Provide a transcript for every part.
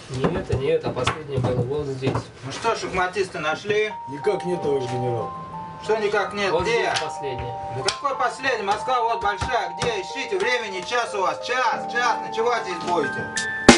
Не это, а последнее было вот здесь. Ну что, шахматисты нашли? Никак нет, товарищ генерал. Что никак нет? Вот Где? здесь последнее. Да какой последний? Москва вот большая. Где? Ищите. Времени час у вас. Час. Ночевать здесь будете.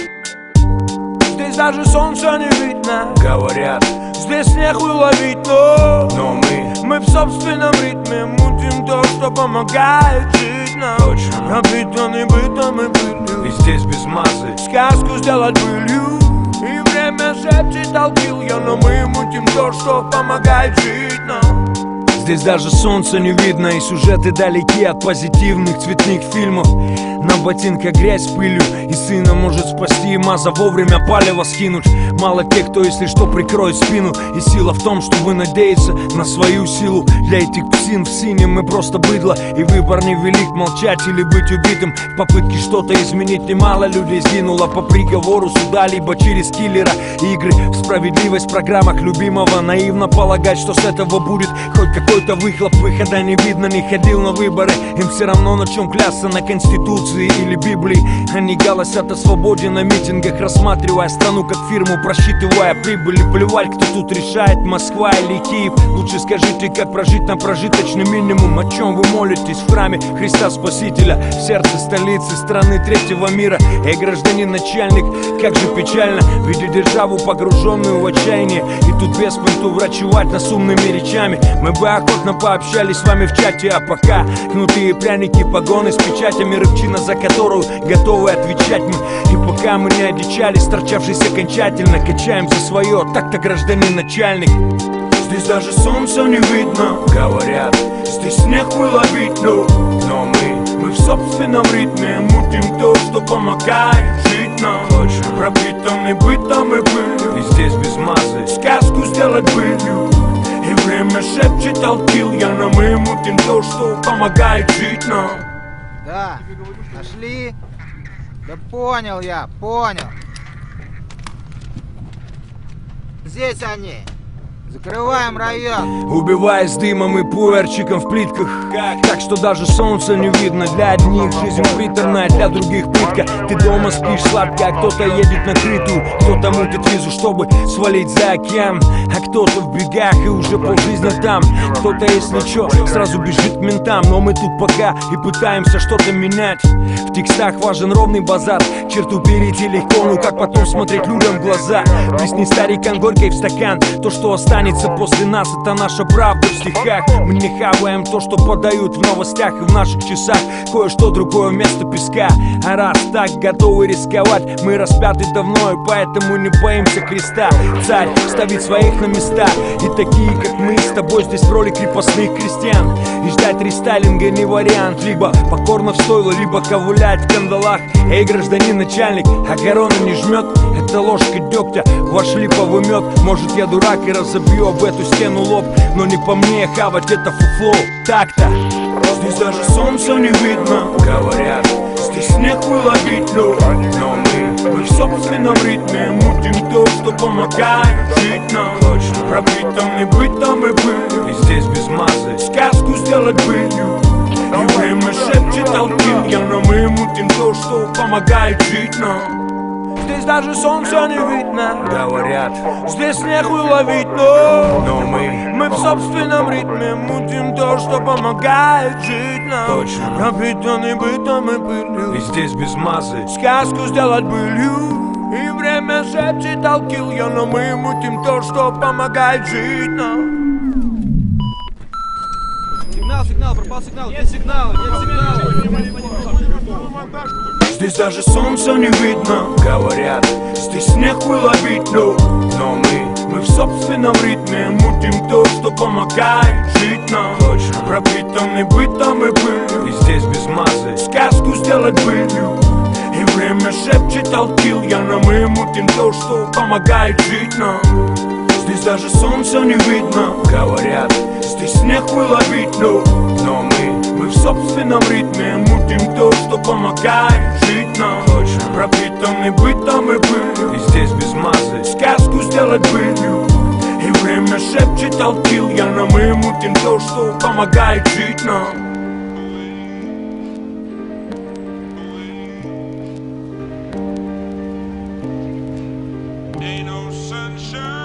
Здесь даже солнца не видно. Говорят, здесь нехуй ловить, но мы в собственном ритме мутим то, что помогает жить нам. Пропитаны бытом и пылью, и здесь без мазы сказку сделать былью. И время шепчет, толкил я, но мы мутим то, что помогает жить нам. Здесь даже солнца не видно, и сюжеты далеки от позитивных цветных фильмов. На ботинках грязь с пылью, и сына может спасти, и маза вовремя палево скинуть. Мало тех, кто, если что, прикроет спину. И сила в том, чтобы надеяться на свою силу. Для этих псин в синем мы просто быдло, и выбор невелик, молчать или быть убитым. В попытке что-то изменить немало людей сгинуло по приговору суда, либо через киллера. Игры в справедливость в программах любимого. Наивно полагать, что с этого будет хоть какой-то выхлоп. Выхода не видно, не ходил на выборы. Им все равно на чем клясться, на Конституции или Библии. Они голосят о свободе на митингах, рассматривая страну как фирму, просчитывая прибыли. Плевать, кто тут решает, Москва или Киев. Лучше скажите, как прожить на прожиточный минимум. О чем вы молитесь в храме Христа Спасителя, в сердце столицы страны третьего мира. Эй, гражданин начальник, как же печально видеть державу, погруженную в отчаяние, и тут без понту врачевать нас умными речами. Мы бы охотно пообщались с вами в чате, а пока кнутые пряники, погоны с печатями, рыбчина, за которую готовы отвечать мы. И пока мы не одичались, торчавшись окончательно, качаем за свое, так-то гражданин начальник. Здесь даже солнца не видно, говорят, здесь нехуй ловить, но мы в собственном ритме мутим то, что помогает жить нам. Пропитаны бытом и пылью, и здесь без мазы сказку сделать былью. И время шепчет, толкил я, но мы мутим то, что помогает жить нам. Да. Нашли? Да понял я, понял. Здесь они. Закрываем район. Убиваясь дымом и пуэрчиком в плитках. Так что даже солнца не видно. Для одних жизнь приторная, для других пытка. Ты дома спишь сладко, а кто-то едет на крытую. Кто-то мутит визу, чтобы свалить за океан. А кто-то в бегах и уже полжизни там. Кто-то, если чё, сразу бежит к ментам. Но мы тут пока и пытаемся что-то менять. В текстах важен ровный базар. Черту перейти легко, ну как потом смотреть людям в глаза. Плесни старикан горькой в стакан. То, что останется после нас, это наша правда в стихах. Мы не хаваем то, что подают в новостях и в наших часах. Кое-что другое вместо песка. А раз так готовы рисковать, мы распяты давно, и поэтому не боимся креста. Царь ставит своих на места, и такие, как мы, с тобой здесь в роли крепостных крестьян. И ждать рестайлинга не вариант. Либо покорно в стойло, либо ковылять в кандалах. Эй, гражданин начальник, а корона не жмет. Это ложка дегтя, ваш липовый мед. Может, я дурак и разобью об эту стену лоб, но не по мне хавать это фуфло. Так-то здесь даже солнца не видно, говорят, здесь нехуй ловить, но мы в собственном ритме мутим то, что помогает жить нам. Пропитаны бытом и пылью, и здесь без мазы сказку сделать былью. И время шепчет, толкил я, но мы мутим то, что помогает жить нам. Здесь даже солнца не видно, говорят, здесь нехуй ловить, но мы в собственном ритме мутим то, что помогает жить нам. Пропитаны бытом и пылью, и здесь без мазы сказку сделать былью. И время шепчет, толкил я, но мы мутим то, что помогает жить нам. Сигнал, пропал сигнал, нет сигнала, Здесь даже солнца не видно, говорят, здесь нехуй ловить, но мы в собственном ритме мутим то, что помогает жить нам. Пропитаны бытом и пылью, и здесь без мазы сказку сделать былью. И время шепчет, толкил я, но мы мутим то, что помогает жить нам. Здесь даже солнца не видно, говорят, здесь нехуй ловить, но мы в собственном ритме мутим то, что помогает жить нам. Пропитаны бытом и пылью, и здесь без мазы сказку сделать былью. И время шепчет, толкил я, но мы мутим то, что помогает жить нам. Ain't no sunshine.